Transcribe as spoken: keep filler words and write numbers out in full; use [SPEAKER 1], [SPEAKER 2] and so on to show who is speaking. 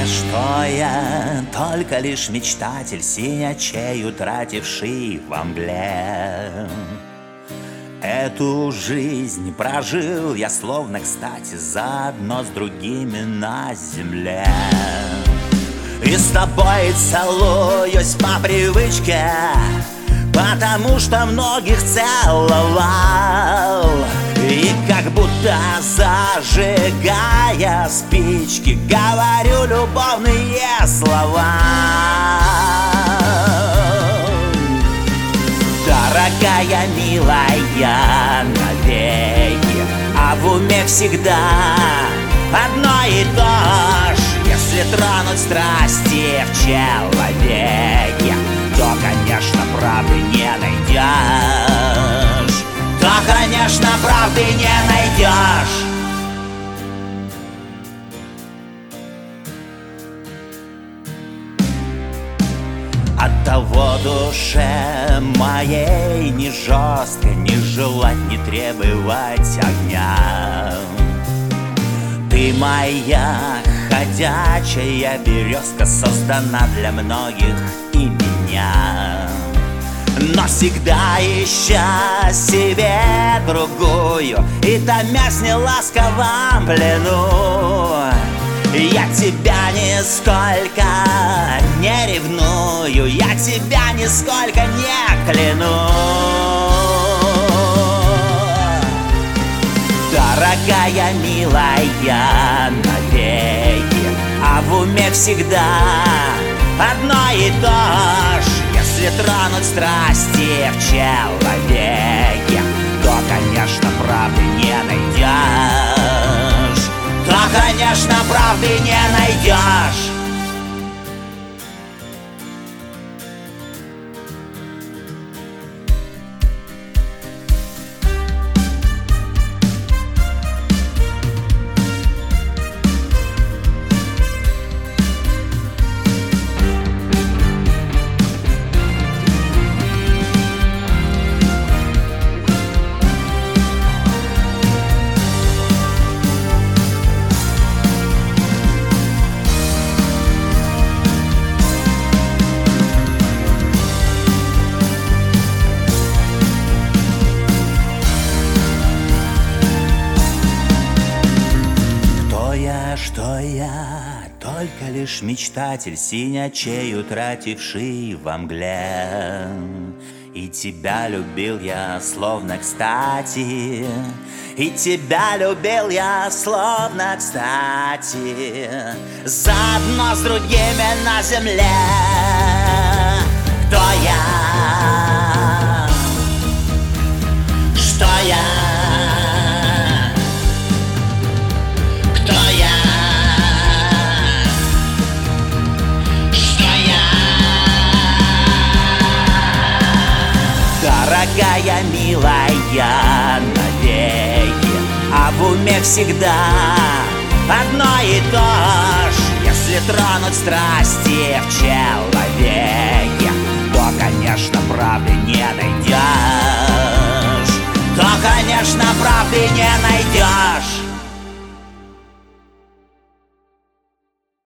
[SPEAKER 1] что я только лишь мечтатель, синячей утративший во мгле. Эту жизнь прожил я словно кстати заодно с другими на земле. И с тобой целуюсь по привычке, потому что многих целовал. И как будто зажигая спички, говорю любовные слова. Дорогая, милая, навеки, а в уме всегда одно и то же. Если тронуть страсти в человеке, то, конечно, правды не найдешь. То, конечно, правды не найдешь. Оттого душе моей не жестко, не желать, не требовать огня. Ты моя ходячая березка, создана для многих и меня. Но всегда ища себе другую и томясь в неласковом плену, я тебя нисколько не ревную, я тебя нисколько не кляну. Дорогая, милая, навеки, а в уме всегда одно и то же. Если тронуть страсти в человеке, то, конечно, правды не найдешь. То, конечно, правды не найдешь. Что я только лишь мечтатель, синячей утративший во мгле. И тебя любил я словно кстати, и тебя любил я словно кстати, заодно с другими на земле. Кто я? Что я? Дорогая, милая, навеки, а в уме всегда одно и то же. Если тронуть страсти в человеке, то, конечно, правды не найдешь. То, конечно, правды не найдешь.